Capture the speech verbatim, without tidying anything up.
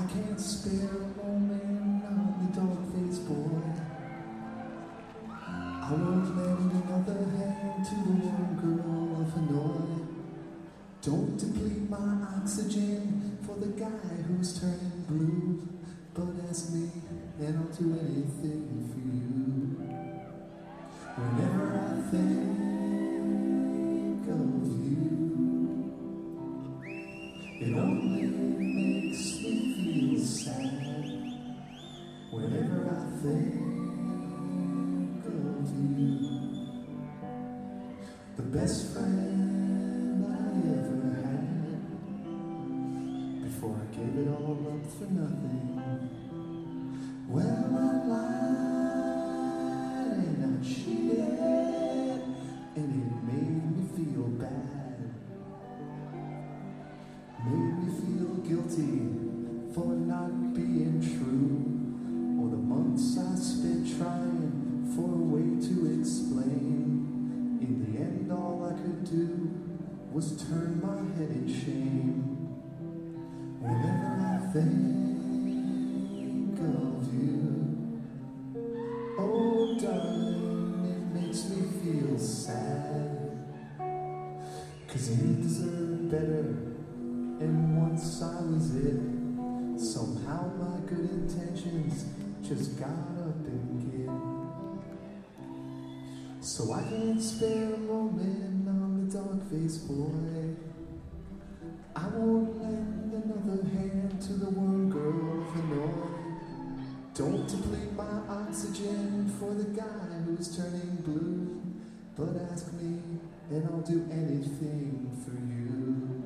can't spare a moment on the dog-faced boy. I won't lend another hand to the one girl of Hanoi. Don't deplete my oxygen for the guy who's turning blue. But ask me, and I'll do anything for you. Whenever I think of you, it only makes me feel sad. Whenever I think of you, the best friend I ever had, before I gave it all up for nothing. Well, I lied and I cheated, and it made me feel bad. Made me feel guilty for not being true, or the months I spent trying for a way to explain. In the end, all I could do was turn my head in shame. Whenever I think of you, oh darling, it makes me feel sad. Cause you deserve better, and once I was it. Somehow my good intentions just got up and get. So I can't spare a moment on the dog-faced boy. I won't lend another hand to the one girl of Hanoi. Don't deplete my oxygen for the guy who's turning blue. But ask me, and I'll do anything for you.